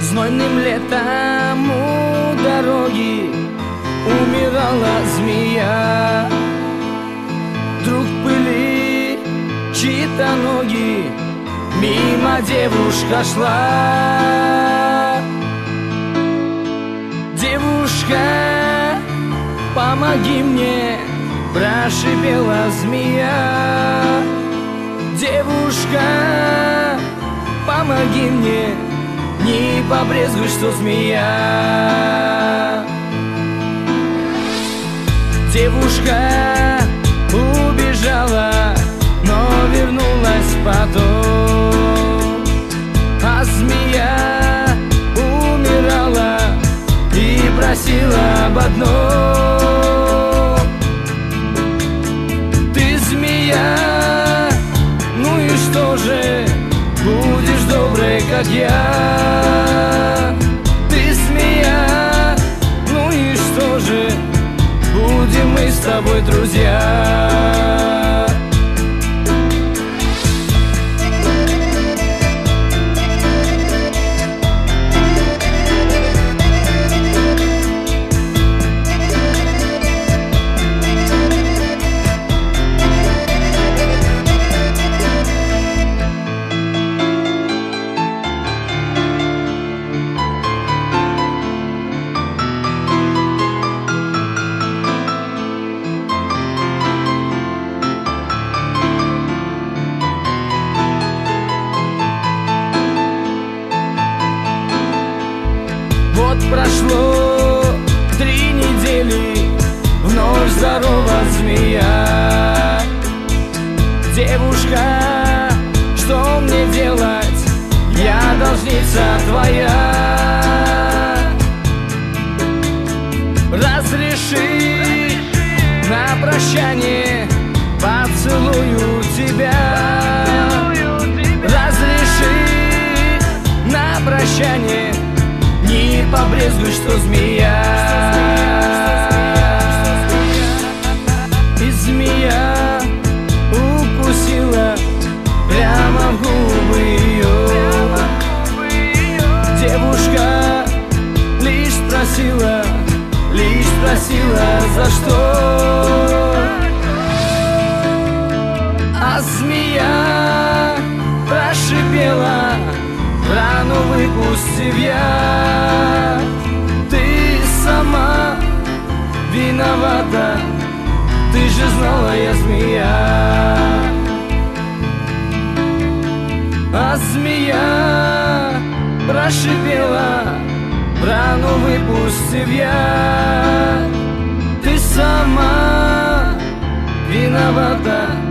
Знойным летом у дороги умирала змея. Вдруг пыли чьи-то ноги, мимо девушка шла. Девушка, помоги мне, прошипела змея. Девушка, помоги мне, не побрезгуй, что змея. Девушка убежала, но вернулась потом, а змея умирала и просила об одном. Ты змея, ну и что же, будешь доброй, как я. Ты змея, ну и что же, будем мы с тобой друзья. Вот прошло 3 недели, вновь здорова змея. Девушка, что мне делать? Я должница твоя. Разреши на прощание поцелую тебя. Разреши на прощание, не побрезгуй, что змея. И змея укусила прямо в губы ее. Девушка лишь спросила, за что. А змея прошипела, рану выпустив я. Ты сама виновата, ты же знала, я змея. А змея прошипела, рану выпустив я. Ты сама виновата,